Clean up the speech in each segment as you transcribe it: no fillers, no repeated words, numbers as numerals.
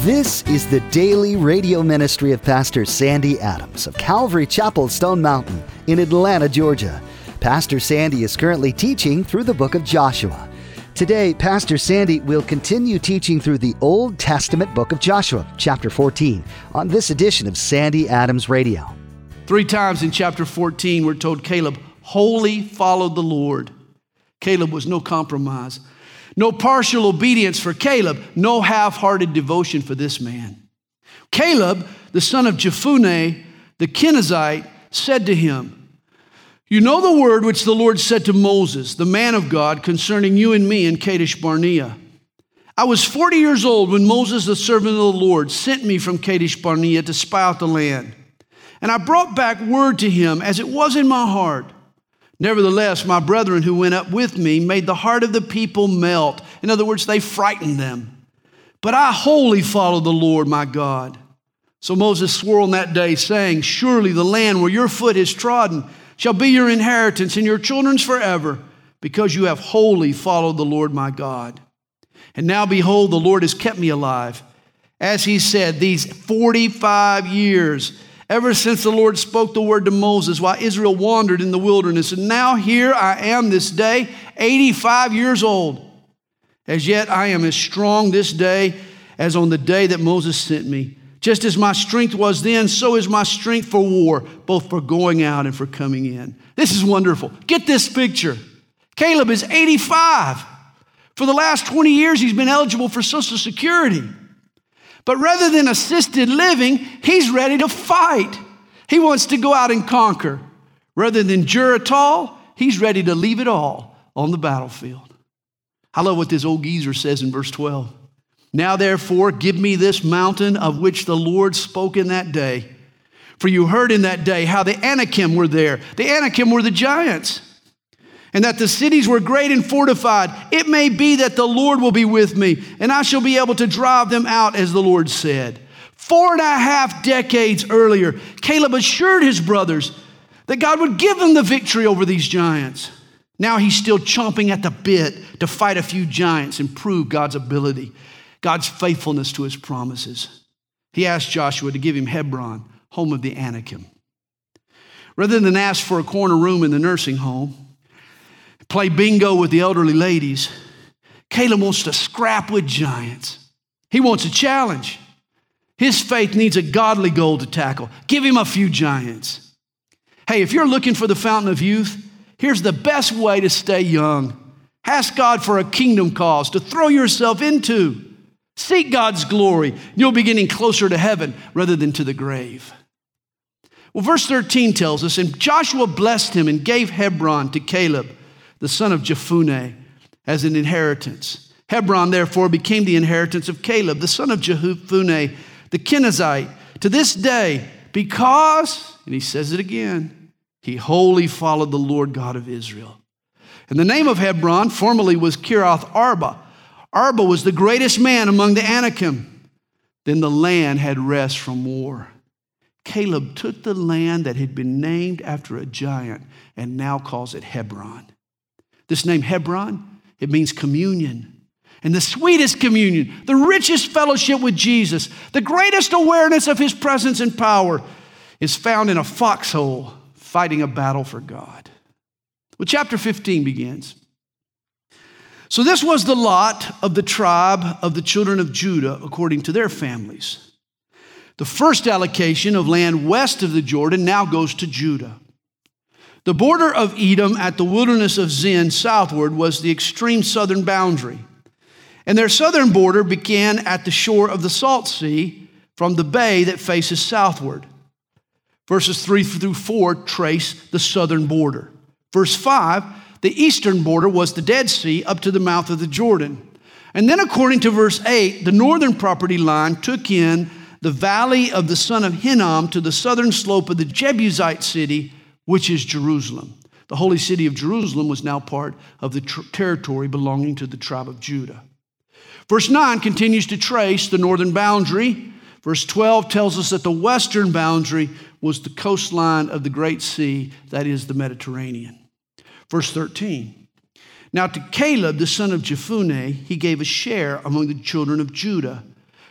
This is the daily radio ministry of Pastor Sandy Adams of Calvary Chapel, Stone Mountain in Atlanta, Georgia. Pastor Sandy is currently teaching through the book of Joshua. Today, Pastor Sandy will continue teaching through the Old Testament book of Joshua, chapter 14, on this edition of Sandy Adams Radio. 3 times in chapter 14, we're told Caleb wholly followed the Lord. Caleb was no compromise. No partial obedience for Caleb. No half-hearted devotion for this man. Caleb, the son of Jephunneh, the Kenizzite, said to him, "You know the word which the Lord said to Moses, the man of God, concerning you and me in Kadesh Barnea. I was 40 years old when Moses, the servant of the Lord, sent me from Kadesh Barnea to spy out the land. And I brought back word to him as it was in my heart. Nevertheless, my brethren who went up with me made the heart of the people melt." In other words, they frightened them. "But I wholly followed the Lord my God." So Moses swore on that day, saying, "Surely the land where your foot has trodden shall be your inheritance and your children's forever, because you have wholly followed the Lord my God. And now behold, the Lord has kept me alive, as he said, these 45 years, ever since the Lord spoke the word to Moses while Israel wandered in the wilderness. And now here I am this day, 85 years old. As yet I am as strong this day as on the day that Moses sent me. Just as my strength was then, so is my strength for war, both for going out and for coming in." This is wonderful. Get this picture. Caleb is 85. For the last 20 years, he's been eligible for Social Security. But rather than assisted living, he's ready to fight. He wants to go out and conquer. Rather than Geritol, he's ready to leave it all on the battlefield. I love what this old geezer says in verse 12. "Now therefore, give me this mountain of which the Lord spoke in that day. For you heard in that day how the Anakim were there." The Anakim were the giants. "And that the cities were great and fortified. It may be that the Lord will be with me, and I shall be able to drive them out as the Lord said." 4.5 decades earlier, Caleb assured his brothers that God would give them the victory over these giants. Now he's still chomping at the bit to fight a few giants and prove God's ability, God's faithfulness to his promises. He asked Joshua to give him Hebron, home of the Anakim. Rather than ask for a corner room in the nursing home, play bingo with the elderly ladies, Caleb wants to scrap with giants. He wants a challenge. His faith needs a godly goal to tackle. Give him a few giants. Hey, if you're looking for the fountain of youth, here's the best way to stay young. Ask God for a kingdom cause to throw yourself into. Seek God's glory. You'll be getting closer to heaven rather than to the grave. Well, verse 13 tells us, "And Joshua blessed him and gave Hebron to Caleb, the son of Jephunneh, as an inheritance. Hebron, therefore, became the inheritance of Caleb, the son of Jephunneh, the Kenizzite, to this day, because," and he says it again, "he wholly followed the Lord God of Israel." And the name of Hebron formerly was Kiriath Arba. Arba was the greatest man among the Anakim. Then the land had rest from war. Caleb took the land that had been named after a giant and now calls it Hebron. This name Hebron, it means communion. And the sweetest communion, the richest fellowship with Jesus, the greatest awareness of his presence and power is found in a foxhole fighting a battle for God. Well, chapter 15 begins. "So this was the lot of the tribe of the children of Judah according to their families. The first allocation of land west of the Jordan now goes to Judah. The border of Edom at the wilderness of Zin southward was the extreme southern boundary. And their southern border began at the shore of the Salt Sea from the bay that faces southward." Verses 3 through 4 trace the southern border. Verse 5, the eastern border was the Dead Sea up to the mouth of the Jordan. And then according to verse 8, the northern property line took in the valley of the son of Hinnom to the southern slope of the Jebusite city, which is Jerusalem. The holy city of Jerusalem was now part of the territory belonging to the tribe of Judah. Verse 9 continues to trace the northern boundary. Verse 12 tells us that the western boundary was the coastline of the Great Sea, that is the Mediterranean. Verse 13, "Now to Caleb, the son of Jephunneh, he gave a share among the children of Judah,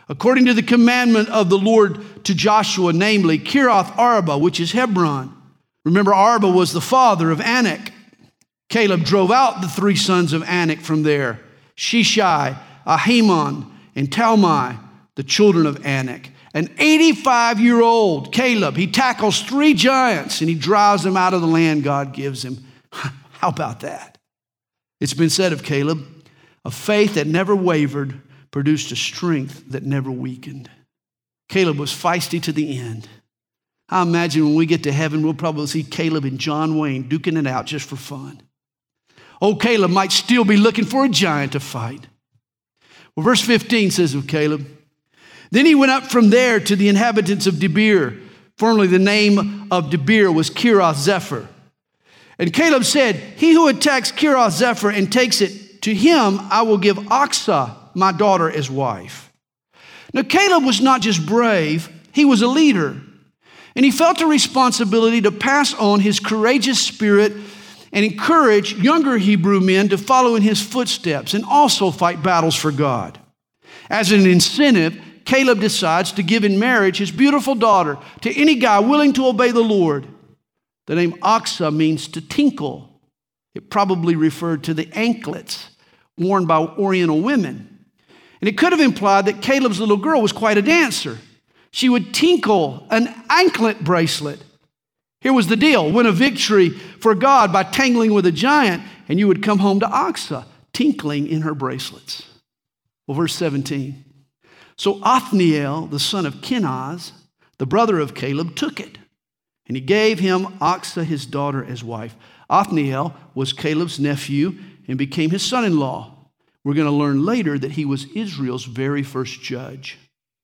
according to the commandment of the Lord to Joshua, namely Kiriath Arba, which is Hebron. Remember, Arba was the father of Anak. Caleb drove out the 3 sons of Anak from there, Sheshai, Ahiman, and Talmai, the children of Anak. An 85-year-old Caleb, he tackles 3 giants and he drives them out of the land God gives him. How about that? It's been said of Caleb, a faith that never wavered produced a strength that never weakened. Caleb was feisty to the end. I imagine when we get to heaven, we'll probably see Caleb and John Wayne duking it out just for fun. Old Caleb might still be looking for a giant to fight. Well, verse 15 says of Caleb, then he went up from there to the inhabitants of Debir. Formerly the name of Debir was Kiriath Zephyr. And Caleb said, he who attacks Kiriath Zephyr and takes it, to him I will give Achsah, my daughter, as wife. Now Caleb was not just brave, he was a leader. And he felt a responsibility to pass on his courageous spirit and encourage younger Hebrew men to follow in his footsteps and also fight battles for God. As an incentive, Caleb decides to give in marriage his beautiful daughter to any guy willing to obey the Lord. The name Achsah means to tinkle. It probably referred to the anklets worn by Oriental women. And it could have implied that Caleb's little girl was quite a dancer. She would tinkle an anklet bracelet. Here was the deal. Win a victory for God by tangling with a giant, and you would come home to Achsah, tinkling in her bracelets. Well, verse 17. So Othniel, the son of Kenaz, the brother of Caleb, took it, and he gave him Achsah, his daughter, as wife. Othniel was Caleb's nephew and became his son-in-law. We're going to learn later that he was Israel's very first judge.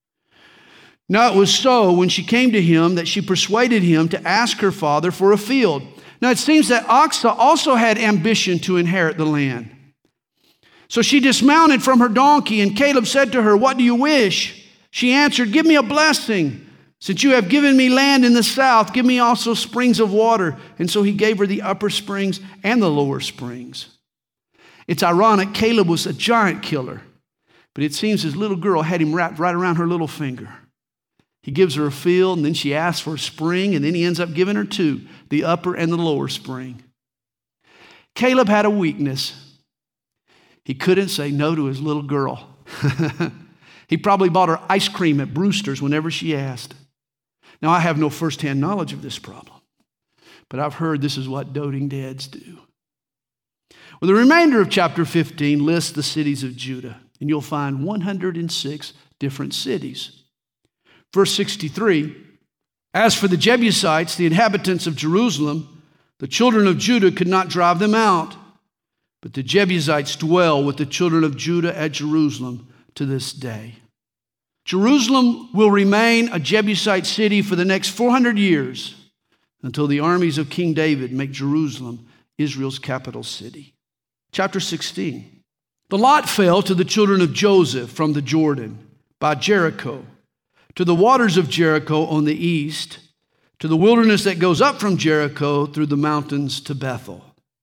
Now it was so when she came to him that she persuaded him to ask her father for a field. Now it seems that Achsah also had ambition to inherit the land. So she dismounted from her donkey, and Caleb said to her, what do you wish? She answered, give me a blessing. Since you have given me land in the south, give me also springs of water. And so he gave her the upper springs and the lower springs. It's ironic, Caleb was a giant killer, but it seems his little girl had him wrapped right around her little finger. He gives her a field, and then she asks for a spring, and then he ends up giving her 2, the upper and the lower spring. Caleb had a weakness. He couldn't say no to his little girl. He probably bought her ice cream at Brewster's whenever she asked. Now, I have no firsthand knowledge of this problem, but I've heard this is what doting dads do. Well, the remainder of chapter 15 lists the cities of Judah, and you'll find 106 different cities. Verse 63, as for the Jebusites, the inhabitants of Jerusalem, the children of Judah could not drive them out, but the Jebusites dwell with the children of Judah at Jerusalem to this day. Jerusalem will remain a Jebusite city for the next 400 years until the armies of King David make Jerusalem Israel's capital city. Chapter 16. The lot fell to the children of Joseph from the Jordan by Jericho, to the waters of Jericho on the east, to the wilderness that goes up from Jericho through the mountains to Bethel.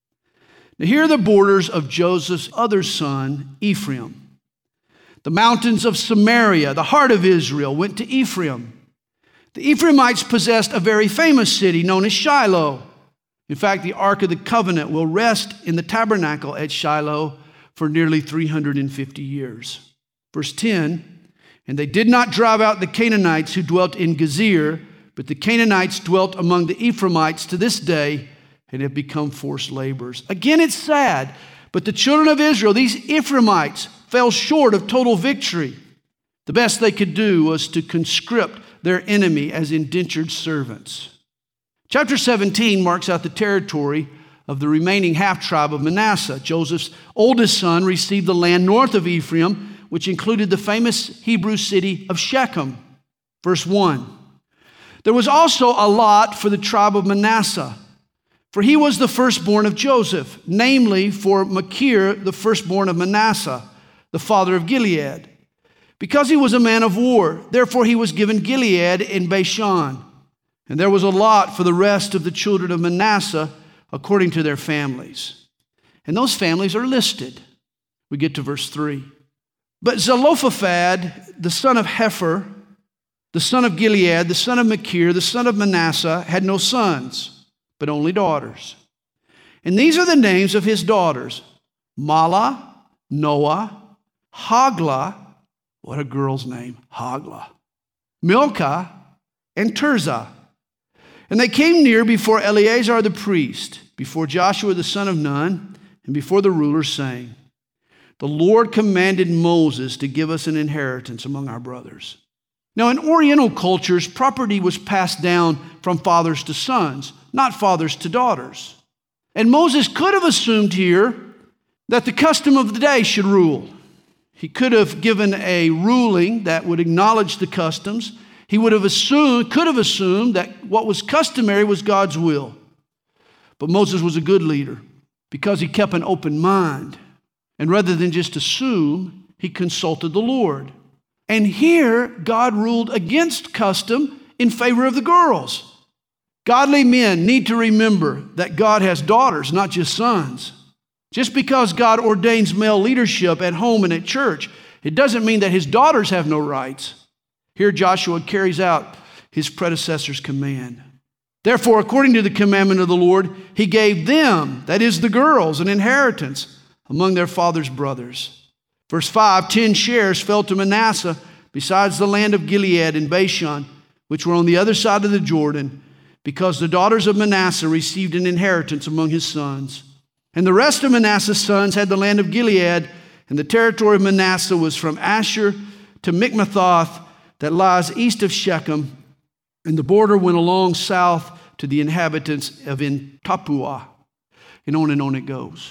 Now here are the borders of Joseph's other son, Ephraim. The mountains of Samaria, the heart of Israel, went to Ephraim. The Ephraimites possessed a very famous city known as Shiloh. In fact, the Ark of the Covenant will rest in the tabernacle at Shiloh for nearly 350 years. Verse 10, and they did not drive out the Canaanites who dwelt in Gezer, but the Canaanites dwelt among the Ephraimites to this day and have become forced laborers. Again, it's sad, but the children of Israel, these Ephraimites, fell short of total victory. The best they could do was to conscript their enemy as indentured servants. Chapter 17 marks out the territory of the remaining half-tribe of Manasseh. Joseph's oldest son received the land north of Ephraim, which included the famous Hebrew city of Shechem. Verse 1. There was also a lot for the tribe of Manasseh, for he was the firstborn of Joseph, namely for Machir, the firstborn of Manasseh, the father of Gilead. Because he was a man of war, therefore he was given Gilead in Bashan. And there was a lot for the rest of the children of Manasseh according to their families. And those families are listed. We get to verse 3. But Zelophehad, the son of Hepher, the son of Gilead, the son of Machir, the son of Manasseh, had no sons, but only daughters. And these are the names of his daughters: Mahlah, Noah, Hoglah, what a girl's name, Hoglah, Milcah, and Tirzah. And they came near before Eleazar the priest, before Joshua the son of Nun, and before the rulers, saying, the Lord commanded Moses to give us an inheritance among our brothers. Now, in Oriental cultures, property was passed down from fathers to sons, not fathers to daughters. And Moses could have assumed here that the custom of the day should rule. He could have given a ruling that would acknowledge the customs. He could have assumed that what was customary was God's will. But Moses was a good leader because he kept an open mind. And rather than just assume, he consulted the Lord. And here, God ruled against custom in favor of the girls. Godly men need to remember that God has daughters, not just sons. Just because God ordains male leadership at home and at church, it doesn't mean that his daughters have no rights. Here, Joshua carries out his predecessor's command. Therefore, according to the commandment of the Lord, he gave them, that is the girls, an inheritance among their father's brothers. Verse 5, 10 shares fell to Manasseh, besides the land of Gilead and Bashan, which were on the other side of the Jordan, because the daughters of Manasseh received an inheritance among his sons. And the rest of Manasseh's sons had the land of Gilead, and the territory of Manasseh was from Asher to Michmethath, that lies east of Shechem, and the border went along south to the inhabitants of En-tappuah. And on it goes.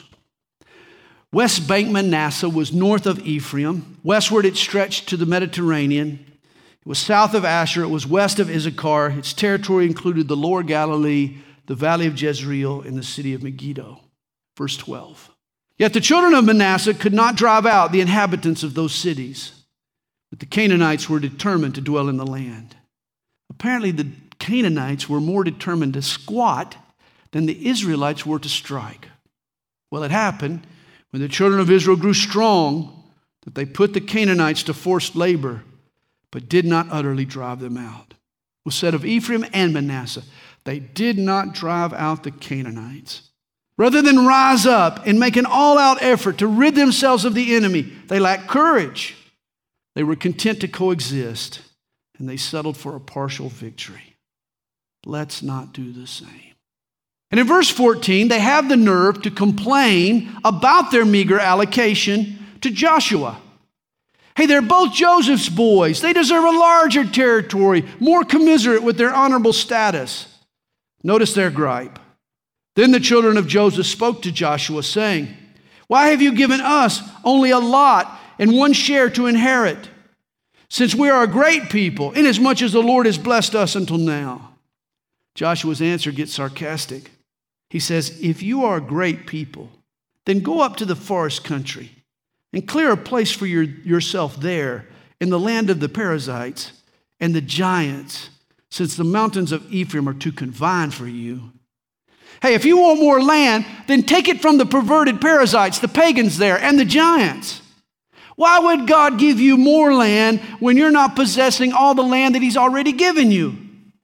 West Bank Manasseh was north of Ephraim. Westward it stretched to the Mediterranean. It was south of Asher. It was west of Issachar. Its territory included the lower Galilee, the valley of Jezreel, and the city of Megiddo. Verse 12. Yet the children of Manasseh could not drive out the inhabitants of those cities, but the Canaanites were determined to dwell in the land. Apparently the Canaanites were more determined to squat than the Israelites were to strike. Well, it happened when the children of Israel grew strong that they put the Canaanites to forced labor, but did not utterly drive them out. It was said of Ephraim and Manasseh, they did not drive out the Canaanites. Rather than rise up and make an all-out effort to rid themselves of the enemy, they lacked courage. They were content to coexist, and they settled for a partial victory. Let's not do the same. And in verse 14, they have the nerve to complain about their meager allocation to Joshua. Hey, they're both Joseph's boys. They deserve a larger territory, more commensurate with their honorable status. Notice their gripe. Then the children of Joseph spoke to Joshua, saying, why have you given us only a lot and one share to inherit, since we are a great people, inasmuch as the Lord has blessed us until now? Joshua's answer gets sarcastic. He says, if you are a great people, then go up to the forest country and clear a place for yourself there in the land of the Perizzites and the giants, since the mountains of Ephraim are too confined for you. Hey, if you want more land, then take it from the perverted Perizzites, the pagans there, and the giants. Why would God give you more land when you're not possessing all the land that he's already given you?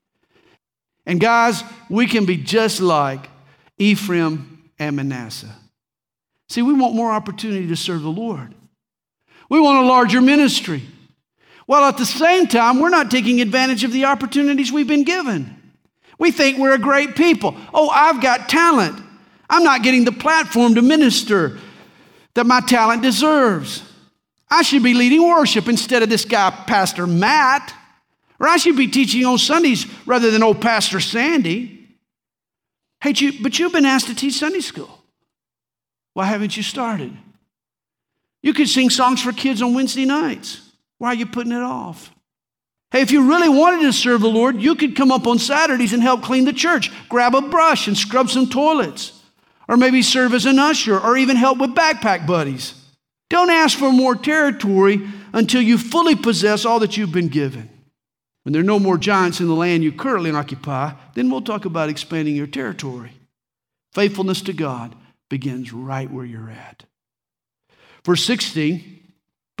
And guys, we can be just like Ephraim and Manasseh. See, we want more opportunity to serve the Lord. We want a larger ministry. While at the same time, we're not taking advantage of the opportunities we've been given. We think we're a great people. Oh, I've got talent. I'm not getting the platform to minister that my talent deserves. I should be leading worship instead of this guy, Pastor Matt. Or I should be teaching on Sundays rather than old Pastor Sandy. Hey, but you've been asked to teach Sunday school. Why haven't you started? You could sing songs for kids on Wednesday nights. Why are you putting it off? Hey, if you really wanted to serve the Lord, you could come up on Saturdays and help clean the church, grab a brush and scrub some toilets, or maybe serve as an usher, or even help with backpack buddies. Don't ask for more territory until you fully possess all that you've been given. When there are no more giants in the land you currently occupy, then we'll talk about expanding your territory. Faithfulness to God begins right where you're at. Verse 16,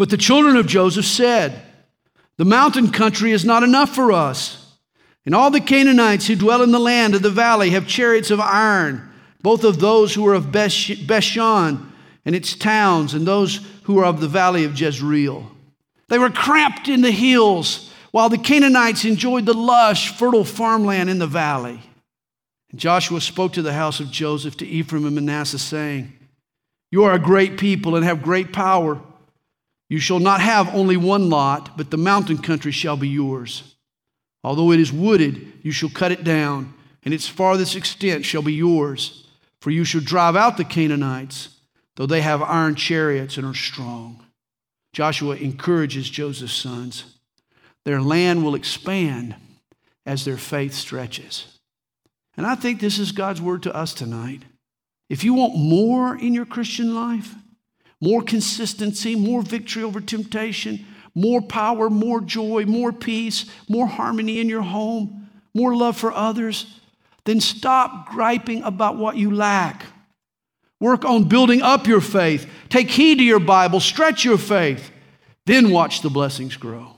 But the children of Joseph said, the mountain country is not enough for us. And all the Canaanites who dwell in the land of the valley have chariots of iron, both of those who are of Bethshan and its towns, and those who are of the valley of Jezreel. They were cramped in the hills, while the Canaanites enjoyed the lush, fertile farmland in the valley. And Joshua spoke to the house of Joseph, to Ephraim and Manasseh, saying, you are a great people and have great power. You shall not have only one lot, but the mountain country shall be yours. Although it is wooded, you shall cut it down, and its farthest extent shall be yours. For you shall drive out the Canaanites, though they have iron chariots and are strong. Joshua encourages Joseph's sons. Their land will expand as their faith stretches. And I think this is God's word to us tonight. If you want more in your Christian life, more consistency, more victory over temptation, more power, more joy, more peace, more harmony in your home, more love for others, then stop griping about what you lack. Work on building up your faith. Take heed to your Bible. Stretch your faith. Then watch the blessings grow. Well,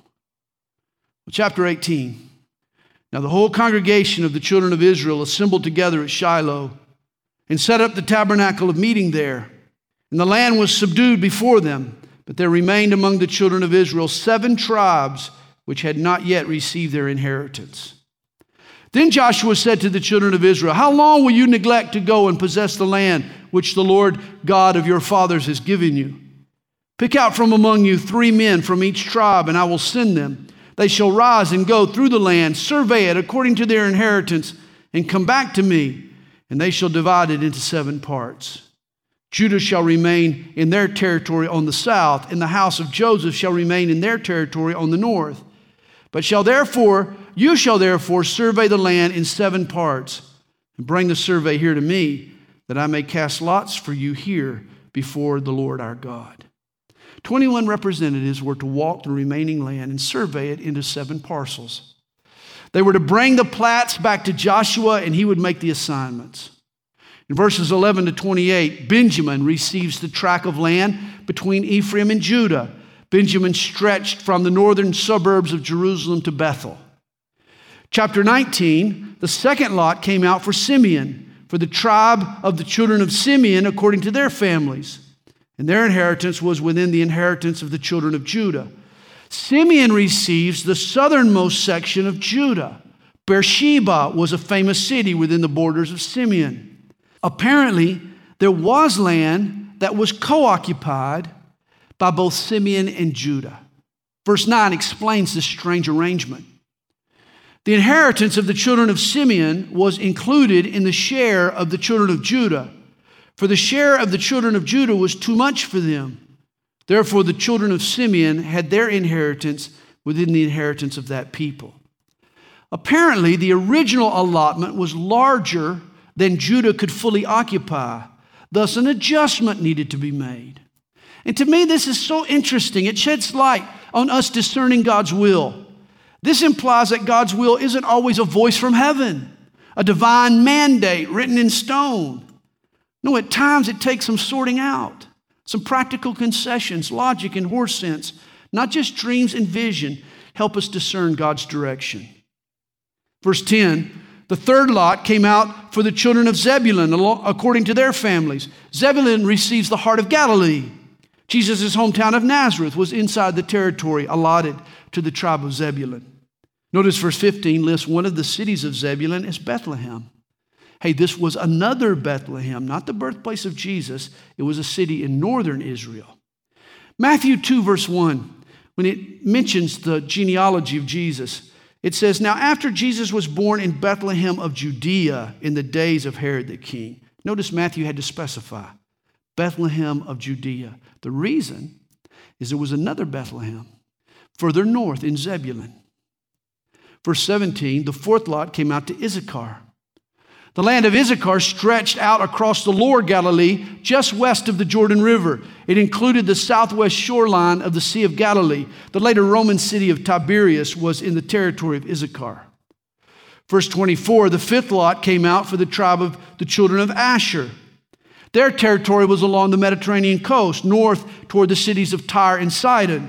chapter 18. Now the whole congregation of the children of Israel assembled together at Shiloh and set up the tabernacle of meeting there. And the land was subdued before them. But there remained among the children of Israel 7 tribes which had not yet received their inheritance. Then Joshua said to the children of Israel, how long will you neglect to go and possess the land which the Lord God of your fathers has given you? Pick out from among you 3 men from each tribe, and I will send them. They shall rise and go through the land, survey it according to their inheritance, and come back to me, and they shall divide it into 7 parts. Judah shall remain in their territory on the south, and the house of Joseph shall remain in their territory on the north. But you shall therefore survey the land in 7 parts, and bring the survey here to me, that I may cast lots for you here before the Lord our God. 21 representatives were to walk the remaining land and survey it into 7 parcels. They were to bring the plats back to Joshua, and he would make the assignments. In verses 11 to 28, Benjamin receives the tract of land between Ephraim and Judah. Benjamin stretched from the northern suburbs of Jerusalem to Bethel. Chapter 19, the second lot came out for Simeon, for the tribe of the children of Simeon according to their families. And their inheritance was within the inheritance of the children of Judah. Simeon receives the southernmost section of Judah. Beersheba was a famous city within the borders of Simeon. Apparently, there was land that was co-occupied by both Simeon and Judah. Verse 9 explains this strange arrangement. The inheritance of the children of Simeon was included in the share of the children of Judah, for the share of the children of Judah was too much for them. Therefore, the children of Simeon had their inheritance within the inheritance of that people. Apparently, the original allotment was larger than Judah could fully occupy. Thus, an adjustment needed to be made. And to me, this is so interesting. It sheds light on us discerning God's will. This implies that God's will isn't always a voice from heaven, a divine mandate written in stone. No, at times it takes some sorting out, some practical concessions, logic and horse sense, not just dreams and vision, help us discern God's direction. Verse 10, the third lot came out for the children of Zebulun according to their families. Zebulun receives the heart of Galilee. Jesus' hometown of Nazareth was inside the territory allotted to the tribe of Zebulun. Notice verse 15 lists one of the cities of Zebulun as Bethlehem. Hey, this was another Bethlehem, not the birthplace of Jesus. It was a city in northern Israel. Matthew 2 verse 1, when it mentions the genealogy of Jesus, it says, now after Jesus was born in Bethlehem of Judea in the days of Herod the king. Notice Matthew had to specify, Bethlehem of Judea. The reason is there was another Bethlehem further north in Zebulun. Verse 17, the fourth lot came out to Issachar. The land of Issachar stretched out across the lower Galilee, just west of the Jordan River. It included the southwest shoreline of the Sea of Galilee. The later Roman city of Tiberias was in the territory of Issachar. Verse 24, the fifth lot came out for the tribe of the children of Asher. Their territory was along the Mediterranean coast, north toward the cities of Tyre and Sidon.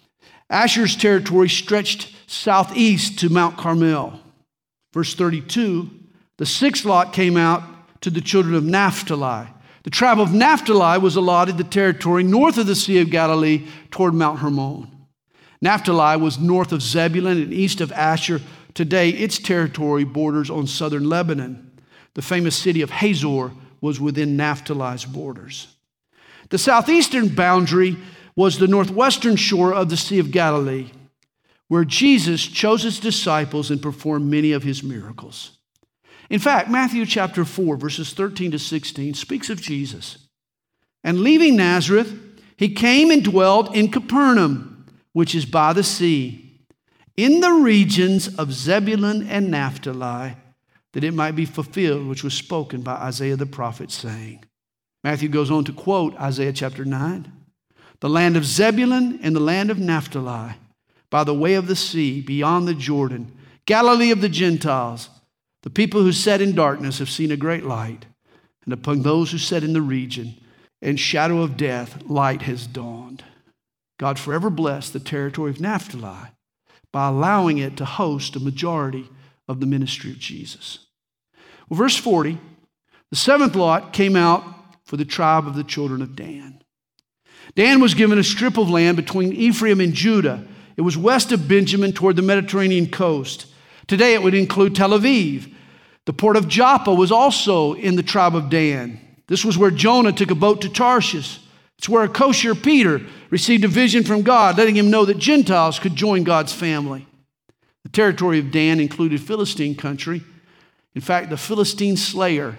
Asher's territory stretched southeast to Mount Carmel. Verse 32, the sixth lot came out to the children of Naphtali. The tribe of Naphtali was allotted the territory north of the Sea of Galilee toward Mount Hermon. Naphtali was north of Zebulun and east of Asher. Today, its territory borders on southern Lebanon. The famous city of Hazor was within Naphtali's borders. The southeastern boundary was the northwestern shore of the Sea of Galilee, where Jesus chose his disciples and performed many of his miracles. In fact, Matthew chapter 4, verses 13 to 16 speaks of Jesus. And leaving Nazareth, he came and dwelt in Capernaum, which is by the sea, in the regions of Zebulun and Naphtali, that it might be fulfilled, which was spoken by Isaiah the prophet, saying. Matthew goes on to quote Isaiah chapter 9. The land of Zebulun and the land of Naphtali, by the way of the sea, beyond the Jordan, Galilee of the Gentiles, the people who sat in darkness have seen a great light, and upon those who sat in the region and shadow of death, light has dawned. God forever blessed the territory of Naphtali by allowing it to host a majority of the ministry of Jesus. Well, verse 40, the seventh lot came out for the tribe of the children of Dan. Dan was given a strip of land between Ephraim and Judah. It was west of Benjamin toward the Mediterranean coast. Today it would include Tel Aviv. The port of Joppa was also in the tribe of Dan. This was where Jonah took a boat to Tarshish. It's where a kosher Peter received a vision from God, letting him know that Gentiles could join God's family. The territory of Dan included Philistine country. In fact, the Philistine slayer,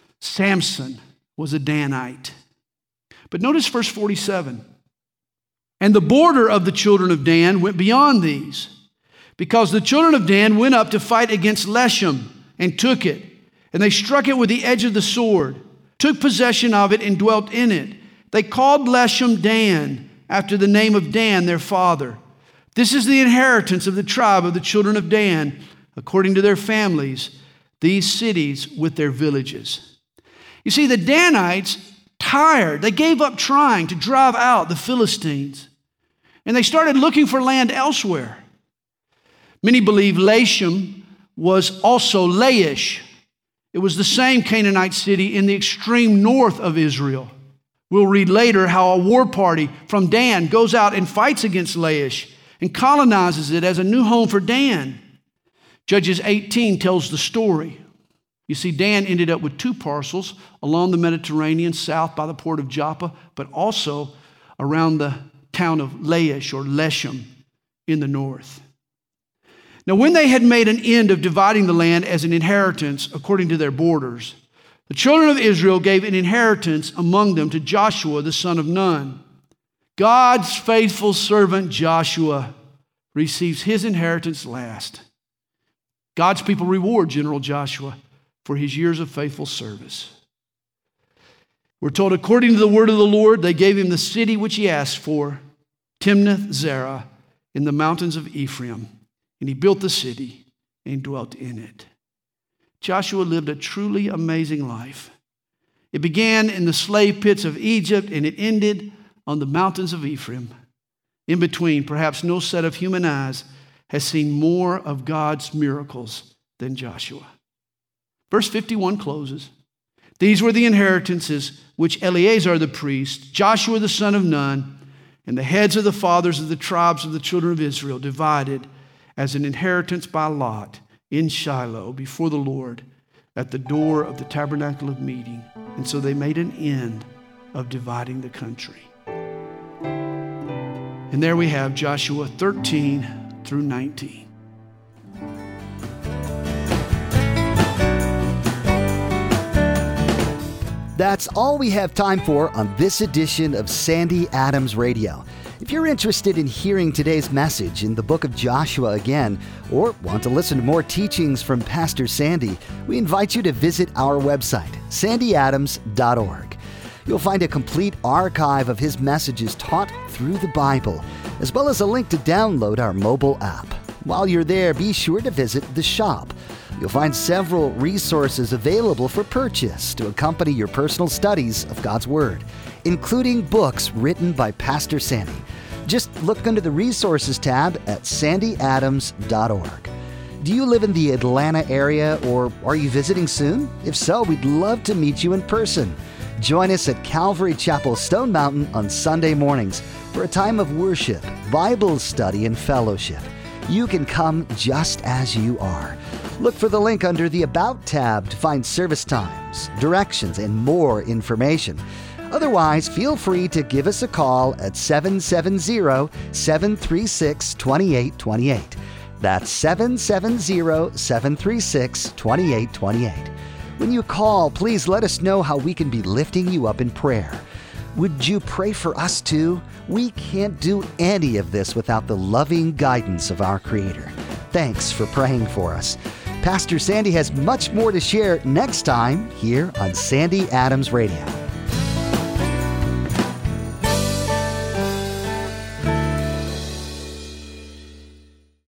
Samson, was a Danite. But notice verse 47. And the border of the children of Dan went beyond these, because the children of Dan went up to fight against Leshem and took it. And they struck it with the edge of the sword, took possession of it and dwelt in it. They called Leshem Dan, after the name of Dan, their father. This is the inheritance of the tribe of the children of Dan, according to their families, these cities with their villages. You see, the Danites, tired, they gave up trying to drive out the Philistines, and they started looking for land elsewhere. Many believe Leshem was also Laish. It was the same Canaanite city in the extreme north of Israel. We'll read later how a war party from Dan goes out and fights against Laish and colonizes it as a new home for Dan. Judges 18 tells the story. You see, Dan ended up with two parcels along the Mediterranean, south by the port of Joppa, but also around the town of Laish or Leshem in the north. Now, when they had made an end of dividing the land as an inheritance according to their borders, the children of Israel gave an inheritance among them to Joshua, the son of Nun. God's faithful servant Joshua receives his inheritance last. God's people reward General Joshua for his years of faithful service. We're told, according to the word of the Lord, they gave him the city which he asked for, Timnath-Zerah, in the mountains of Ephraim. And he built the city and dwelt in it. Joshua lived a truly amazing life. It began in the slave pits of Egypt, and it ended on the mountains of Ephraim. In between, perhaps no set of human eyes has seen more of God's miracles than Joshua. Verse 51 closes. These were the inheritances which Eleazar the priest, Joshua the son of Nun, and the heads of the fathers of the tribes of the children of Israel divided as an inheritance by lot in Shiloh before the Lord at the door of the tabernacle of meeting. And so they made an end of dividing the country. And there we have Joshua 13 through 19. That's all we have time for on this edition of Sandy Adams Radio. If you're interested in hearing today's message in the book of Joshua again, or want to listen to more teachings from Pastor Sandy, we invite you to visit our website, sandyadams.org. You'll find a complete archive of his messages taught through the Bible, as well as a link to download our mobile app. While you're there, be sure to visit the shop. You'll find several resources available for purchase to accompany your personal studies of God's Word, including books written by Pastor Sandy. Just look under the Resources tab at sandyadams.org. Do you live in the Atlanta area, or are you visiting soon? If so, we'd love to meet you in person. Join us at Calvary Chapel, Stone Mountain on Sunday mornings for a time of worship, Bible study, and fellowship. You can come just as you are. Look for the link under the About tab to find service times, directions, and more information. Otherwise, feel free to give us a call at 770-736-2828. That's 770-736-2828. When you call, please let us know how we can be lifting you up in prayer. Would you pray for us too? We can't do any of this without the loving guidance of our Creator. Thanks for praying for us. Pastor Sandy has much more to share next time here on Sandy Adams Radio.